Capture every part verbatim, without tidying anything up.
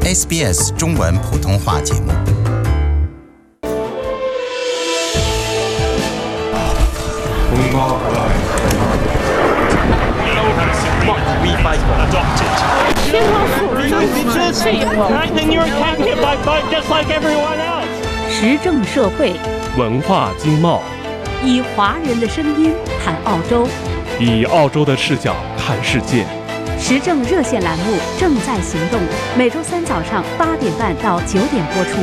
S B S 中文普通话节目。 时政社会， 文化经贸， 以华人的声音谈澳洲， 以澳洲的视角看世界。 时政热线栏目正在行动，每周三早上八点半到九点播出。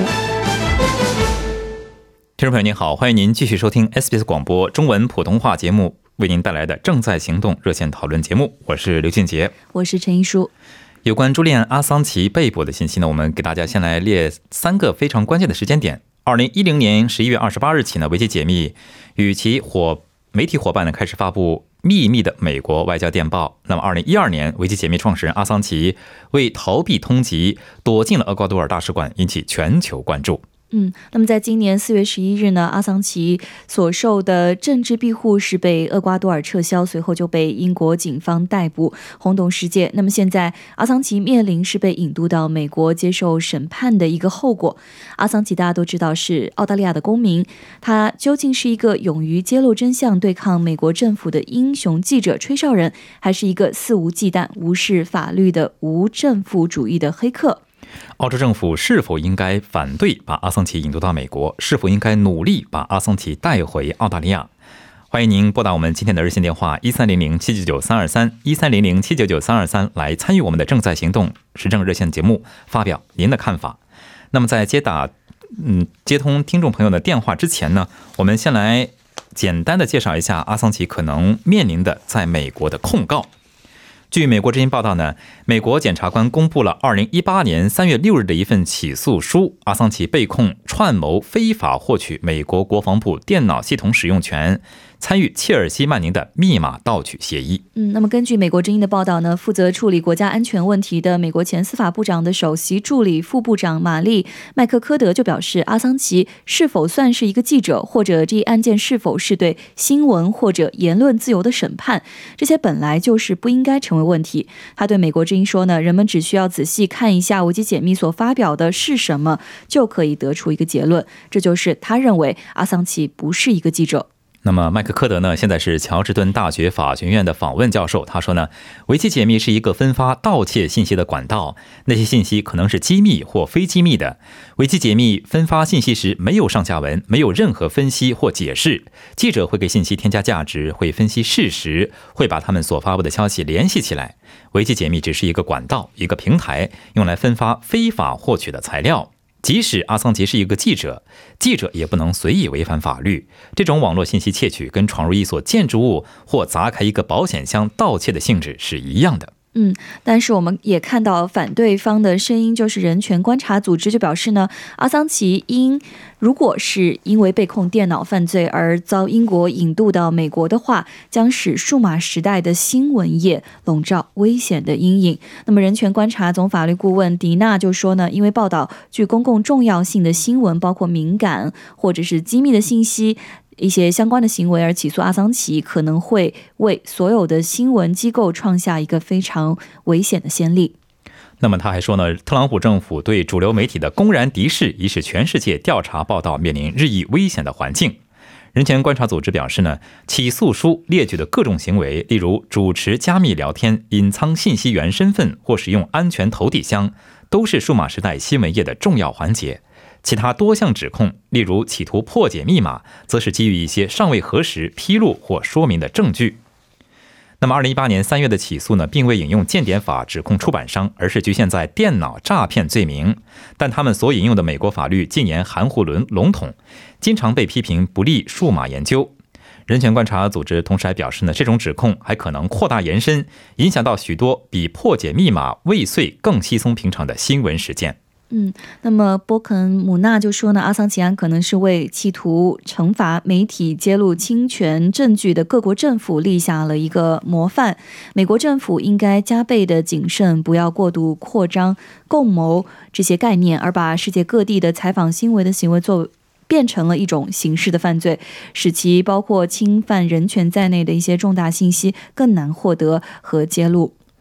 听众朋友您好，欢迎您继续收听 S B S 广播中文普通话节目为您带来的正在行动热线讨论节目，我是刘俊杰， 我是陈一书。 有关朱利安·阿桑奇被捕的信息呢，我们给大家先来列三个非常关键的时间点。二零一零年十一月二十八日起呢，维基解密与其伙媒体伙伴呢开始发布秘密的美国外交电报。那么二零一二年，维基解密创始人阿桑奇为逃避通缉躲进了厄瓜多尔大使馆，引起全球关注。 嗯，那么在今年四月十一日呢，阿桑奇所受的政治庇护是被厄瓜多尔撤销，随后就被英国警方逮捕，轰动世界。那么现在阿桑奇面临是被引渡到美国接受审判的一个后果。阿桑奇大家都知道是澳大利亚的公民，他究竟是一个勇于揭露真相、对抗美国政府的英雄记者、吹哨人，还是一个肆无忌惮、无视法律的无政府主义的黑客？ 澳洲政府是否应该反对把阿桑奇引渡到美国？是否应该努力把阿桑奇带回澳大利亚？欢迎您拨打我们今天的热线电话一三零零七九九三二三一三零零七九九三二三来参与我们的正在行动时政热线节目，发表您的看法。那么在接打嗯接通听众朋友的电话之前呢，我们先来简单的介绍一下阿桑奇可能面临的在美国的控告。据美国之音报道呢，美国检察官公布了二零一八年三月六日的一份起诉书，阿桑奇被控串谋非法获取美国国防部电脑系统使用权，参与切尔西曼宁的密码盗取协议。 嗯，那么根据美国之音的报道呢，负责处理国家安全问题的美国前司法部长的首席助理副部长玛丽麦克科德就表示，阿桑奇是否算是一个记者，或者这一案件是否是对新闻或者言论自由的审判，这些本来就是不应该成为问题。他对美国之音说呢，人们只需要仔细看一下维基解密所发表的是什么，就可以得出一个结论，这就是他认为阿桑奇不是一个记者。 那么麦克科德呢，现在是乔治敦大学法学院的访问教授。他说呢，维基解密是一个分发盗窃信息的管道，那些信息可能是机密或非机密的。维基解密分发信息时没有上下文，没有任何分析或解释。记者会给信息添加价值，会分析事实，会把他们所发布的消息联系起来。维基解密只是一个管道，一个平台，用来分发非法获取的材料。即使阿桑奇是一个记者，记者也不能随意违反法律。这种网络信息窃取跟闯入一所建筑物或砸开一个保险箱盗窃的性质是一样的。 嗯，但是我们也看到反对方的声音，就是人权观察组织就表示呢，阿桑奇因如果是因为被控电脑犯罪而遭英国引渡到美国的话，将使数码时代的新闻业笼罩危险的阴影。那么人权观察总法律顾问迪娜就说呢，因为报道具公共重要性的新闻，包括敏感或者是机密的信息，一些相关的行为而起诉阿桑奇，可能会为所有的新闻机构创下一个非常危险的先例。 那么他还说呢，特朗普政府对主流媒体的公然敌视，已使全世界调查报道面临日益危险的环境。人权观察组织表示呢，起诉书列举的各种行为，例如主持加密聊天、隐藏信息源身份或使用安全投递箱，都是数码时代新闻业的重要环节。其他多项指控，例如企图破解密码，则是基于一些尚未核实、披露或说明的证据。那么二零一八年三月的起诉呢，并未引用间谍法指控出版商，而是局限在电脑诈骗罪名。但他们所引用的美国法律近年含糊笼统，经常被批评不利数码研究。人权观察组织同时还表示呢，这种指控还可能扩大延伸，影响到许多比破解密码未遂更稀松平常的新闻事件。 嗯，那么波肯姆纳就说呢，阿桑奇案可能是为企图惩罚媒体揭露侵权证据的各国政府立下了一个模范。美国政府应该加倍的谨慎，不要过度扩张共谋这些概念，而把世界各地的采访新闻的行为作变成了一种刑事的犯罪，使其包括侵犯人权在内的一些重大信息更难获得和揭露。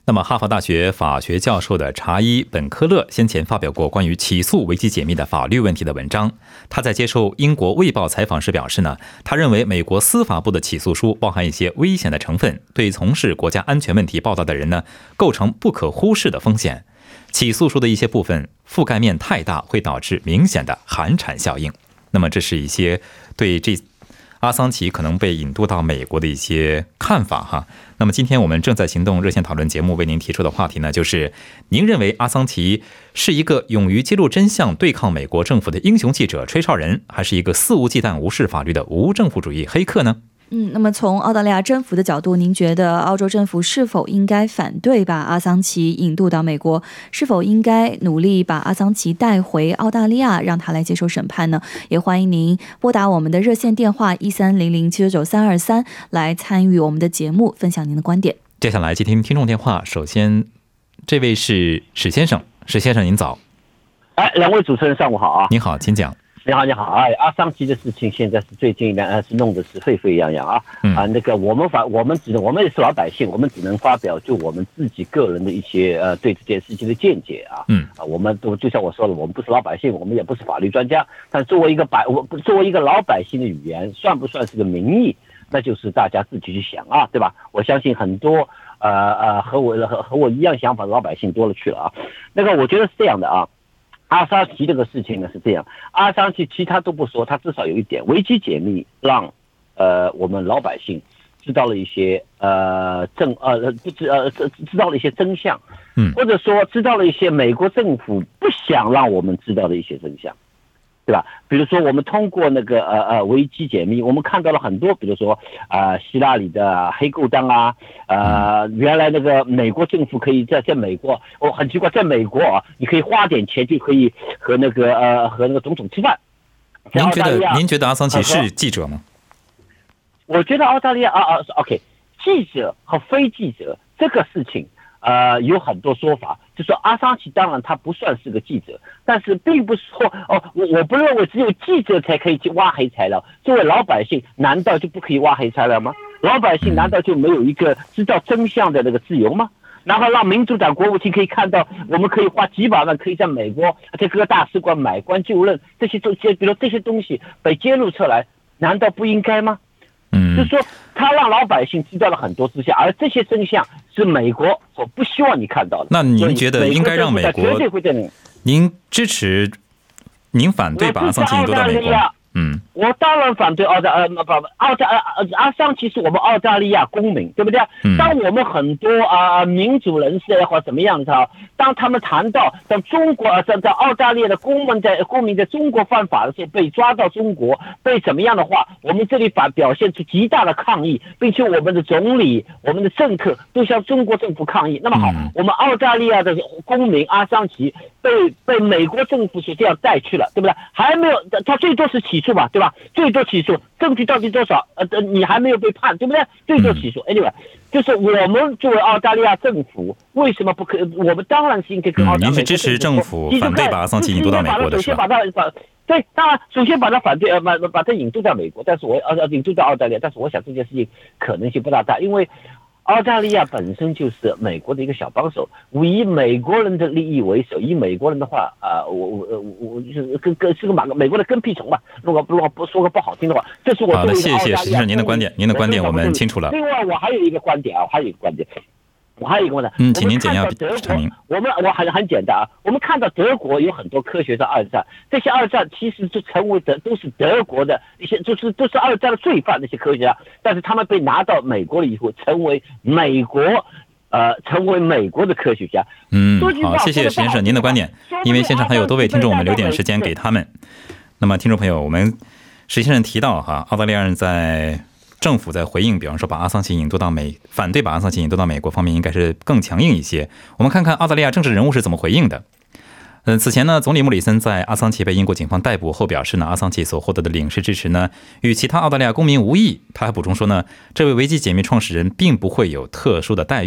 那么，哈佛大学法学教授的查伊·本科勒先前发表过关于起诉维基解密的法律问题的文章。他在接受英国《卫报》采访时表示呢，他认为美国司法部的起诉书包含一些危险的成分，对从事国家安全问题报道的人呢，构成不可忽视的风险。起诉书的一些部分覆盖面太大，会导致明显的寒蝉效应。那么，这是一些对这阿桑奇可能被引渡到美国的一些看法哈。那么今天我们正在行动热线讨论节目为您提出的话题呢，就是您认为阿桑奇是一个勇于揭露真相、对抗美国政府的英雄记者、吹哨人，还是一个肆无忌惮、无视法律的无政府主义黑客呢？ 嗯，那么从澳大利亚政府的角度，您觉得澳洲政府是否应该反对把阿桑奇引渡到美国？是否应该努力把阿桑奇带回澳大利亚，让他来接受审判呢？也欢迎您拨打我们的热线电话一三零零七九九三二三来参与我们的节目，分享您的观点。 接下来接听听众电话，首先这位是史先生，史先生您早。 哎，两位主持人上午好啊！ 您好，请讲。 你好，你好！哎，阿桑奇的事情现在是最近呢，是弄得是沸沸扬扬啊！嗯、啊，那个我们法，我们只能，我们也是老百姓，我们只能发表就我们自己个人的一些呃对这件事情的见解啊。嗯啊，我们都就像我说了，我们不是老百姓，我们也不是法律专家，但作为一个百，我作为一个老百姓的语言，算不算是个民意？那就是大家自己去想啊，对吧？我相信很多呃呃和我和和我一样想法的老百姓多了去了啊。那个我觉得是这样的啊。阿桑奇这个事情呢是这样，阿桑奇其他都不说，他至少有一点维基解密，让呃我们老百姓知道了一些呃正呃不知呃知知道了一些真相，嗯，或者说知道了一些美国政府不想让我们知道的一些真相，对吧？比如说我们通过那个呃呃维基解密，我们看到了很多，比如说啊、呃、希拉里的黑勾当啊，呃原来那个美国政府可以在在美国，哦很奇怪，在美国啊，你可以花点钱就可以和那个呃和那个总统吃饭。 您觉得您觉得阿桑奇是记者吗？ 我觉得澳大利亚啊啊 OK， 记者和非记者这个事情。呃，有很多说法，就说阿桑奇当然他不算是个记者，但是并不是说哦，我我不认为只有记者才可以去挖黑材料，作为老百姓难道就不可以挖黑材料吗？老百姓难道就没有一个知道真相的那个自由吗？然后让民主党国务卿可以看到，我们可以花几百万，可以在美国在各个大使馆买官就任，这些东西，比如这些东西被揭露出来，难道不应该吗？嗯，就是说他让老百姓知道了很多真相，而这些真相是美国所不希望你看到的。 那您觉得应该让美国？ 绝对会这样。 您支持？您反对把阿桑奇引渡到美国？嗯， 我当然反对澳大呃不澳大呃阿桑奇是我们澳大利亚公民，对不对？嗯、当我们很多啊、呃、民主人士也好怎么样的，当他们谈到在中国呃在在澳大利亚的公民在公民在中国犯法的时候被抓到中国被怎么样的话，我们这里反表现出极大的抗议，并且我们的总理、我们的政客都向中国政府抗议。那么好，嗯、我们澳大利亚的公民阿桑奇被被美国政府所这样带去了，对不对？还没有，他最多是起诉吧，对吧？最多起诉，证据到底多少？呃，你还没有被判，对不对？最多起诉。anyway， 就是我们作为澳大利亚政府，为什么不可以？我们当然是应该跟澳大利亚、 嗯。您是支持政府反对把阿桑奇引渡到美国的是吧？ 首先把他把对，当然首先把他反对呃把把他引渡到美国，但是我呃引渡到澳大利亚，但是我想这件事情可能性不大大，因为澳大利亚本身就是美国的一个小帮手，我以美国人的利益为首，以美国人的话啊、呃，我我我就是跟跟是个马美国的跟屁虫吧。如果如果不说个不好听的话，这是我好的，谢谢石先生您的观点，您的观点我们清楚了。 另外，我还有一个观点啊，还有一个观点。我还有一个问题， 嗯，请您简要阐明。 我们我很很简单啊，我们看到德国有很多科学的二战，这些二战其实就成为的都是德国的一些，就是都是二战的罪犯那些科学家，但是他们被拿到美国了以后，成为美国呃成为美国的科学家。 嗯，好，谢谢先生您的观点。因为现场还有多位听众，我们留点时间给他们。那么，听众朋友，我们石先生提到哈，澳大利亚人在。政府在回应，比方说把阿桑奇引渡到美，反对把阿桑奇引渡到美国方面，应该是更强硬一些。我们看看澳大利亚政治人物是怎么回应的。嗯，此前呢，总理莫里森在阿桑奇被英国警方逮捕后表示呢，阿桑奇所获得的领事支持呢，与其他澳大利亚公民无异。他还补充说呢，这位维基解密创始人并不会有特殊的待遇。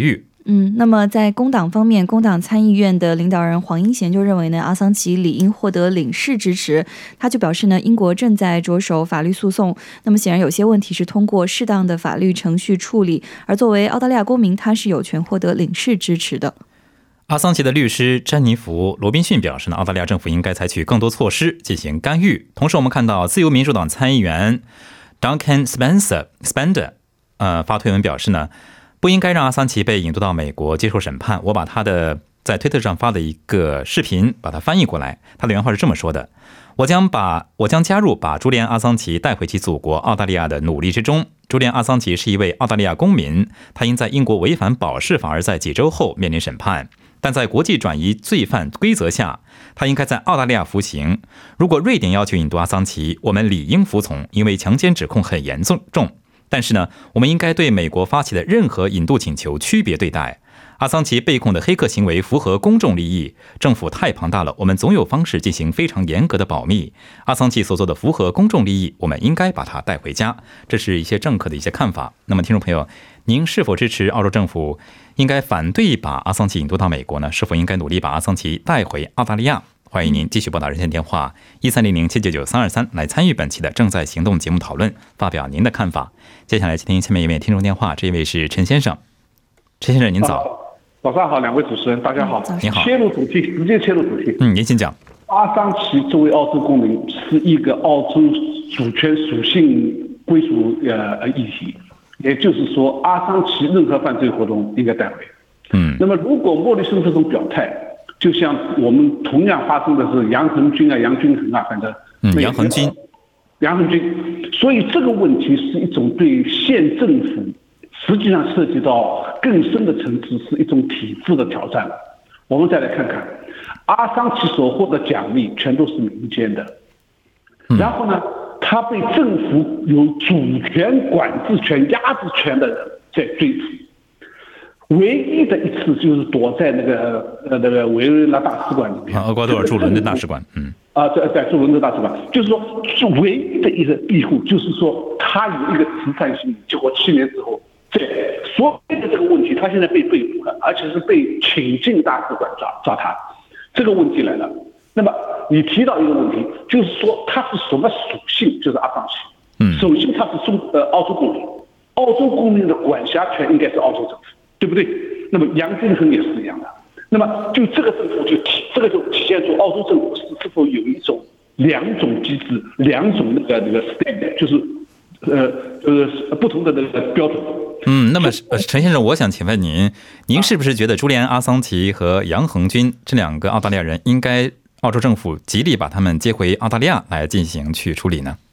嗯，那么在工党方面，工党参议院的领导人黄英贤就认为呢，阿桑奇理应获得领事支持。他就表示呢，英国正在着手法律诉讼，那么显然有些问题是通过适当的法律程序处理，而作为澳大利亚公民，他是有权获得领事支持的。 阿桑奇的律师詹妮弗·罗宾逊表示呢，澳大利亚政府应该采取更多措施进行干预。同时，我们看到自由民主党参议员 Duncan Spencer Spender 呃发推文表示呢，不应该让阿桑奇被引渡到美国接受审判。我把他的在推特上发的一个视频把它翻译过来，他的原话是这么说的：我将把我将加入把朱利安·阿桑奇带回其祖国澳大利亚的努力之中。朱利安·阿桑奇是一位澳大利亚公民，他因在英国违反保释法而在几周后面临审判，但在国际转移罪犯规则下，他应该在澳大利亚服刑。如果瑞典要求引渡阿桑奇，我们理应服从，因为强奸指控很严重。但是呢，我们应该对美国发起的任何引渡请求区别对待。阿桑奇被控的黑客行为符合公众利益，政府太庞大了，我们总有方式进行非常严格的保密。阿桑奇所做的符合公众利益，我们应该把他带回家。这是一些政客的一些看法。那么听众朋友，您是否支持澳洲政府应该反对把阿桑奇引渡到美国呢？是否应该努力把阿桑奇带回澳大利亚？欢迎您继续拨打热线电话一三零零七九九三二三来参与本期的正在行动节目讨论，发表您的看法。接下来接听下面一位听众电话，这一位是陈先生。陈先生您早。 早上好，两位主持人大家好。 您好。 切入主题，直接切入主题。 嗯，您请讲。 阿桑奇作为澳洲公民是一个澳洲主权属性归属呃议题，也就是说阿桑奇任何犯罪活动应该带回。 嗯， 那么如果莫里森这种表态，就像我们同样发生的是杨恒军啊、杨军恒啊，反正嗯，杨恒军， 杨恒军，所以这个问题是一种对县政府实际上涉及到更深的层次，是一种体制的挑战。我们再来看看阿桑奇所获的奖励全都是民间的，然后呢，他被政府有主权、管制权、压制权的人在追捕。唯一的一次就是躲在那个呃那个维也纳大使馆里面， 厄瓜多尔驻伦敦大使馆，嗯， 啊，在在驻伦敦大使馆，就是说是唯一的一个庇护，就是说他有一个慈善心理。结果七年之后，在所有的这个问题，他现在被被捕了，而且是被请进大使馆抓抓他。这个问题来了，那么你提到一个问题，就是说他是什么属性？就是阿桑奇，嗯，首先他是中呃澳洲公民，澳洲公民的管辖权应该是澳洲政府。对不对？那么杨军恒也是一样的。那么就这个政府就体，这个就体现出澳洲政府是是否有一种两种机制、两种那个那个 standard， 就是呃呃不同的那个标准。 嗯，那么陈先生，我想请问您，您是不是觉得朱利安·阿桑奇和杨恒军这两个澳大利亚人，应该澳洲政府极力把他们接回澳大利亚来进行去处理呢？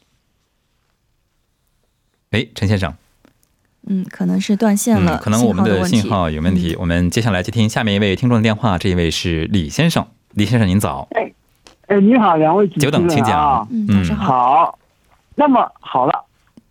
哎，陈先生。 嗯，可能是断线了、 嗯，可能我们的信号有问题。 嗯、 我们接下来接听下面一位听众的电话，这一位是李先生。李先生您早。 哎，哎，你好，两位主持人啊， 久等，请讲。 嗯，早上好。 好，那么好了。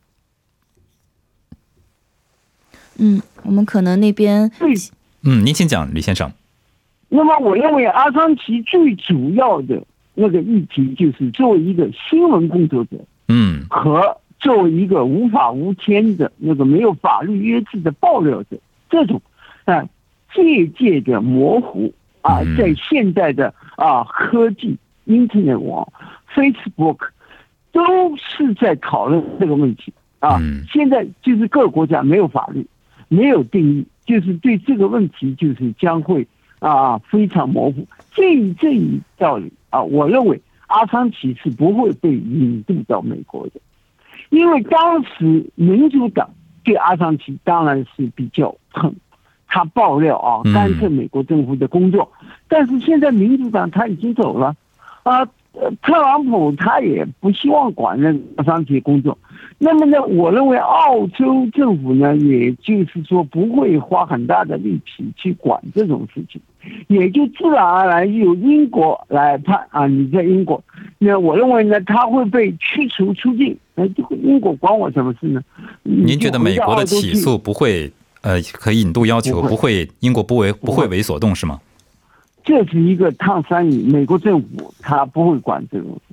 嗯，我们可能那边。 嗯，您请讲，李先生。 那么我认为阿桑奇最主要的那个议题就是作为一个新闻工作者， 嗯， 和作为一个无法无天的那个没有法律约制的爆料者，这种啊界界的模糊啊，在现在的啊科技 Internet 网 Facebook 都是在讨论这个问题啊。现在就是各个国家没有法律，没有定义，就是对这个问题就是将会啊非常模糊。这一这一道理啊，我认为阿桑奇是不会被引渡到美国的。因为当时民主党对阿桑奇当然是比较恨，他爆料啊，干涉美国政府的工作。嗯、但是现在民主党他已经走了，啊，特朗普他也不希望管那阿桑奇工作。那么呢，我认为澳洲政府呢，也就是说不会花很大的力气去管这种事情，也就自然而然由英国来判啊，你在英国，那我认为呢，他会被驱逐出境。那英国管我什么事呢？ 您觉得美国的起诉不会呃和引渡要求不会，英国不为不会为所动是吗？ 这是一个烫山芋，美国政府他不会管这种事情。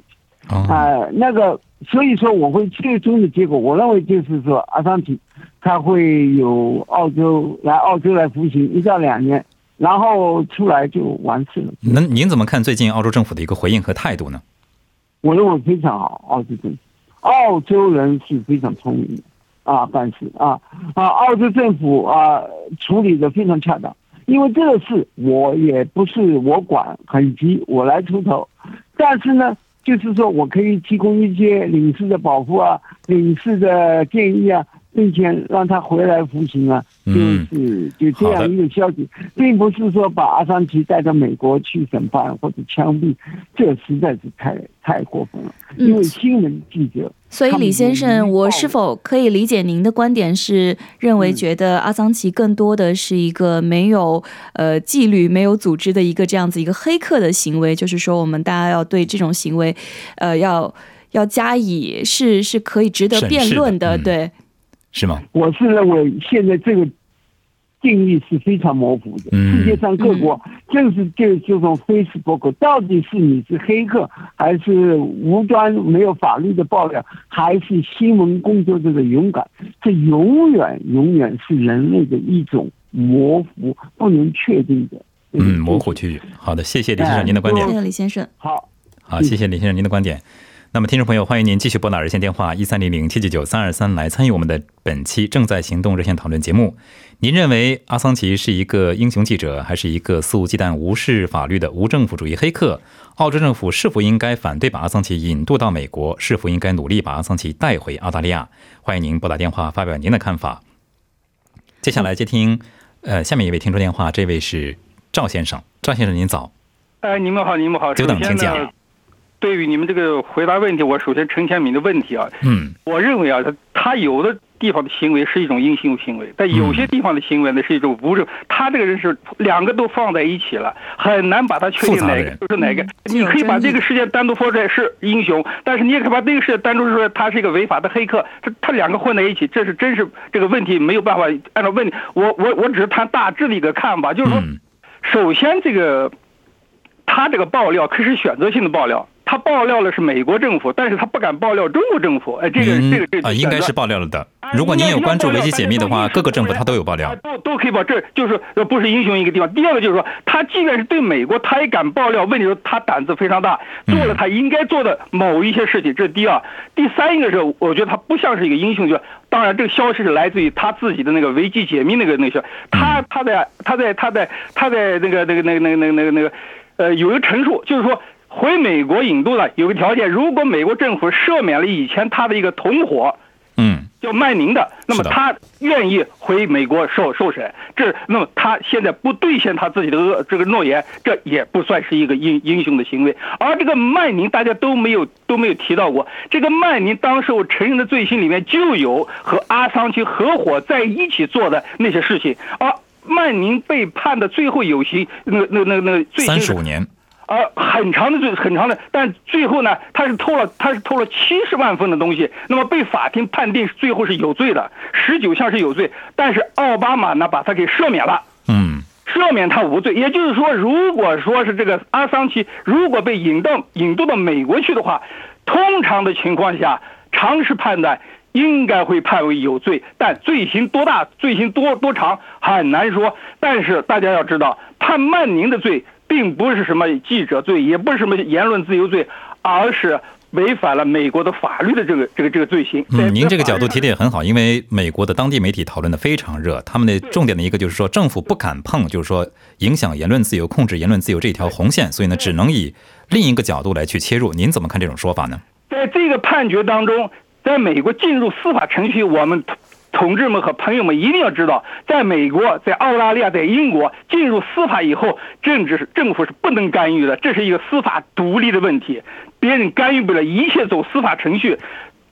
啊、呃，那个所以说我会最终的结果，我认为就是说阿桑奇他会有澳洲来澳洲来服刑一到两年，然后出来就完事了。 那您怎么看最近澳洲政府的一个回应和态度呢？ 我认为非常好，澳洲政府，澳洲人是非常聪明的啊，办事啊啊，澳洲政府啊处理的非常恰当。因为这个事我也不是我管，很急我来出头，但是呢，就是说我可以提供一些领事的保护啊，领事的建议啊，并且让他回来服刑啊，就是就这样一个消息，并不是说把阿桑奇带到美国去审判或者枪毙，这实在是太太过分了。因为新闻记者。 所以李先生，我是否可以理解您的观点是认为觉得阿桑奇更多的是一个没有呃纪律、没有组织的一个这样子一个黑客的行为，就是说我们大家要对这种行为呃要要加以是是可以值得辩论的，对、嗯， 是吗？ 我是认为现在这个定义是非常模糊的，世界上各国正是就这种 Facebook 到底是你是黑客还是无端没有法律的爆料，还是新闻工作者的勇敢，这永远永远是人类的一种模糊不能确定的嗯模糊区域。好的，谢谢李先生您的观点。 谢谢李先生。 好， 好，谢谢李先生您的观点。那么听众朋友，欢迎您继续拨打热线电话一三零零七九九三二三来参与我们的本期正在行动热线讨论节目。您认为阿桑奇是一个英雄记者，还是一个肆无忌惮无视法律的无政府主义黑客？澳洲政府是否应该反对把阿桑奇引渡到美国？是否应该努力把阿桑奇带回澳大利亚？欢迎您拨打电话发表您的看法。接下来接听呃下面一位听众电话，这位是赵先生。赵先生您早。 哎，你们好，你们好。 久等请讲。 对于你们这个回答问题，我首先陈前明的问题啊， 嗯， 我认为啊，他他有的地方的行为是一种英雄行为，但有些地方的行为呢是一种无政。他这个人是两个都放在一起了，很难把他确定哪个就是哪个。你可以把这个事件单独说出来是英雄，但是你也可以把这个事件单独说出来他是一个违法的黑客。他他两个混在一起，这是真是这个问题没有办法按照问题。我我我只是谈大致的一个看法，就是说，首先这个他这个爆料可是选择性的爆料。他爆料了是美国政府，但是他不敢爆料中国政府。哎，这个、嗯、这个这个啊，应该是爆料了的。如果您有关注维基解密的话，各个政府他都有爆料， 都都可以爆。这就是不是英雄一个地方。第二个就是说，他即便是对美国，他也敢爆料。问题是，他胆子非常大，做了他应该做的某一些事情。这是第二。第三一个是，我觉得他不像是一个英雄。就当然，这个消息是来自于他自己的那个维基解密那个那个，他他在他在他在他在那个那个那个那个那个那个那个呃有一个陈述，就是说。回美国引渡的有个条件，如果美国政府赦免了以前他的一个同伙， 嗯， 叫曼宁的，那么他愿意回美国受受审，这那么他现在不兑现他自己的恶这个诺言，这也不算是一个英英雄的行为。而这个曼宁大家都没有都没有提到过，这个曼宁当时我承认的罪行里面就有和阿桑奇合伙在一起做的那些事情，而曼宁被判的最后有刑，那个那个那个那个罪行三十五年。 呃，很长的罪，很长的，但最后呢，他是偷了，他是偷了七十万份的东西，那么被法庭判定最后是有罪的，十九项是有罪，但是奥巴马呢把他给赦免了， 嗯， 赦免他无罪，也就是说，如果说是这个阿桑奇如果被引到引渡到美国去的话，通常的情况下，常识判断应该会判为有罪，但罪行多大，罪行多多长很难说，但是大家要知道，判曼宁的罪。并不是什么记者罪，也不是什么言论自由罪，而是违反了美国的法律的这个这个这个罪行。 嗯，您这个角度提的也很好，因为美国的当地媒体讨论的非常热，他们的重点的一个就是说政府不敢碰，就是说影响言论自由、控制言论自由这条红线，所以呢，只能以另一个角度来去切入。您怎么看这种说法呢？ 在这个判决当中，在美国进入司法程序，我们同志们和朋友们一定要知道，在美国、在澳大利亚、在英国进入司法以后，政治政府是不能干预的，这是一个司法独立的问题，别人干预不了，一切走司法程序。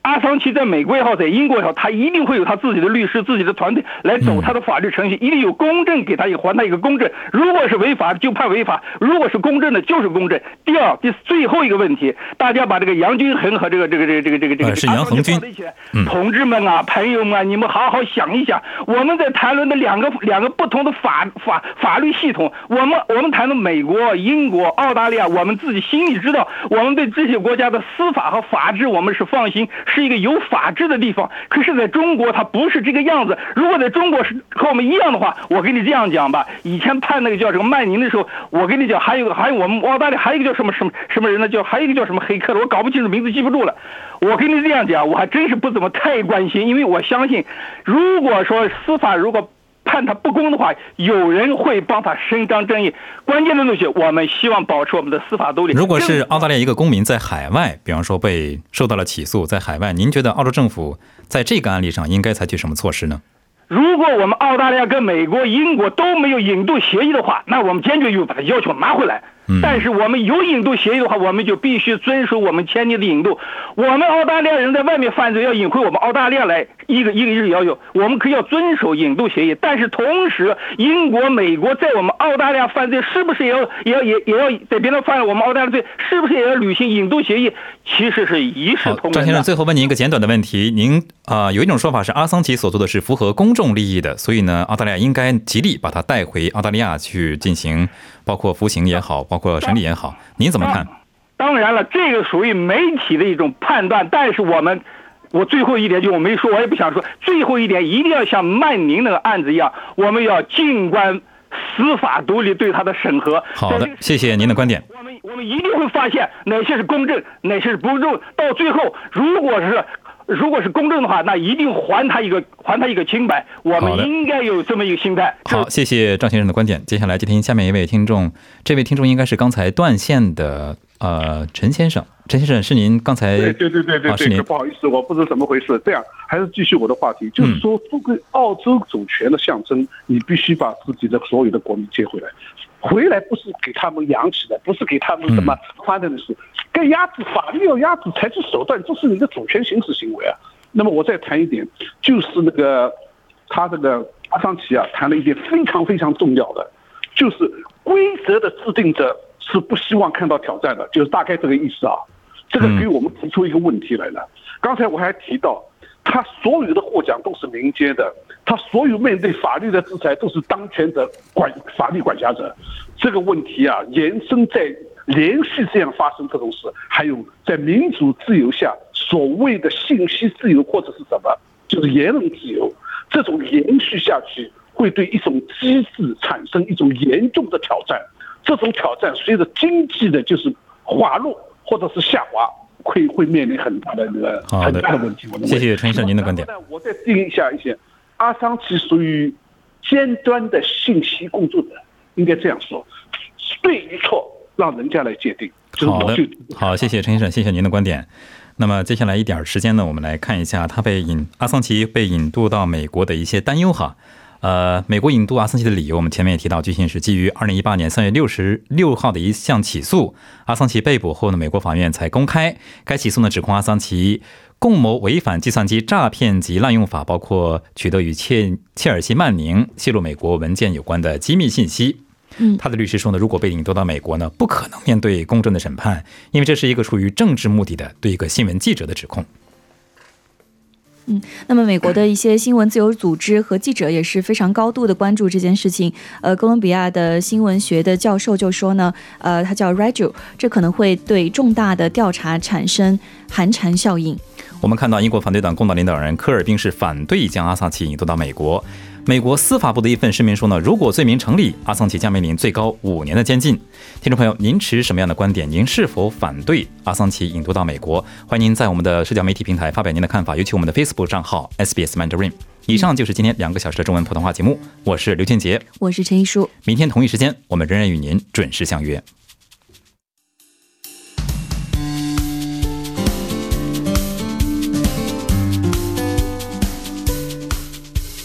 阿桑奇在美国也好，在英国也好，他一定会有他自己的律师、自己的团队来走他的法律程序，一定有公正，给他一个还他一个公正。如果是违法就判违法，如果是公正的就是公正。第二，第最后一个问题，大家把这个杨均衡和这个这个这个这个这个这个是杨恒均， 同志们啊，朋友们啊，你们好好想一想，我们在谈论的两个两个不同的法法法律系统，我们我们谈论美国、英国、澳大利亚，我们自己心里知道，我们对这些国家的司法和法治我们是放心，是一个有法治的地方。可是在中国它不是这个样子，如果在中国是和我们一样的话，我跟你这样讲吧，以前判那个叫这个曼宁的时候，我跟你讲，还有还有我们澳大利亚还有一个叫什么什么什么人呢，叫还有一个叫什么黑客的，我搞不清楚名字记不住了。我跟你这样讲，我还真是不怎么太关心，因为我相信，如果说司法如果判他不公的话，有人会帮他伸张正义。关键的东西，我们希望保持我们的司法独立。 如果是澳大利亚一个公民在海外，比方说被受到了起诉，在海外，您觉得澳洲政府在这个案例上应该采取什么措施呢？ 如果我们澳大利亚跟美国、英国都没有引渡协议的话，那我们坚决就把它要求拿回来。但是我们有引渡协议的话，我们就必须遵守我们签订的引渡。我们澳大利亚人在外面犯罪要引回我们澳大利亚来，一个一个一个要求，我们可以要遵守引渡协议。但是同时，英国、美国在我们澳大利亚犯罪，是不是也要也要也也要在别人犯了我们澳大利亚罪，是不是也要履行引渡协议？其实是一视同仁的。 张先生，最后问您一个简短的问题，您啊、呃、有一种说法是阿桑奇所做的是符合公众利益的，所以呢，澳大利亚应该极力把他带回澳大利亚去进行，包括服刑也好，包括审理也好，您怎么看？ 当然了，这个属于媒体的一种判断，但是我们，我最后一点就我没说，我也不想说，最后一点一定要像曼宁那个案子一样，我们要静观司法独立对他的审核。 好的，谢谢您的观点。 我们我们一定会发现哪些是公正，哪些是不公正，到最后如果是。如果是公正的话，那一定还他一个还他一个清白。我们应该有这么一个心态。 好，谢谢张先生的观点。接下来接听下面一位听众，这位听众应该是刚才断线的呃陈先生。陈先生，是您刚才？ 对对对对对对，不好意思，我不知道怎么回事。这样还是继续我的话题，就是说，作为澳洲主权的象征，你必须把自己的所有的国民接回来。回来不是给他们养起来，不是给他们什么发展的事，该压制法律要压制采取手段，这是你的主权行使行为啊。那么我再谈一点，就是那个他这个阿桑奇啊，谈了一点非常非常重要的，就是规则的制定者是不希望看到挑战的，就是大概这个意思啊。这个给我们提出一个问题来了。刚才我还提到，他所有的获奖都是民间的，他所有面对法律的制裁都是当权者管法律管辖者。这个问题啊，延伸在连续这样发生这种事，还有在民主自由下所谓的信息自由或者是什么，就是言论自由，这种延续下去会对一种机制产生一种严重的挑战。这种挑战随着经济的就是滑落或者是下滑，会会面临很大的那个很大的问题。 谢谢陈医生您的观点。 我再定一下一些，阿桑奇属于尖端的信息工作者，应该这样说，对与错让人家来界定。 好的，好，谢谢陈医生，谢谢您的观点。那么接下来一点时间呢，我们来看一下他被引阿桑奇被引渡到美国的一些担忧哈。呃，美国引渡阿桑奇的理由，我们前面也提到，据信是基于二零一八年三月六十六号的一项起诉。阿桑奇被捕后呢，美国法院才公开该起诉呢，指控阿桑奇共谋违反计算机诈骗及滥用法，包括取得与切切尔西曼宁泄露美国文件有关的机密信息。 嗯， 他的律师说呢，如果被引渡到美国呢，不可能面对公正的审判，因为这是一个出于政治目的的对一个新闻记者的指控。 嗯，那么美国的一些新闻自由组织和记者也是非常高度的关注这件事情。呃，哥伦比亚的新闻学的教授就说呢，呃，他叫 Raju， 这可能会对重大的调查产生寒蝉效应。 我们看到英国反对党工党领导人科尔宾是反对将阿桑奇引渡到美国。美国司法部的一份声明说呢，如果罪名成立，阿桑奇将面临最高五年的监禁。听众朋友，您持什么样的观点？您是否反对阿桑奇引渡到美国？欢迎您在我们的社交媒体平台发表您的看法，尤其我们的 Facebook 账号 S B S Mandarin。以上就是今天两个小时的中文普通话节目，我是刘俊杰， 我是陈一舒。 明天同一时间，我们仍然与您准时相约。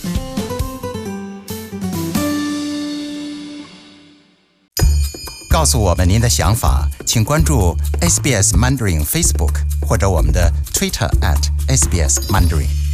告诉诉我们您的想法，请关注 S B S Mandarin Facebook 或者我们的 Twitter at S B S Mandarin。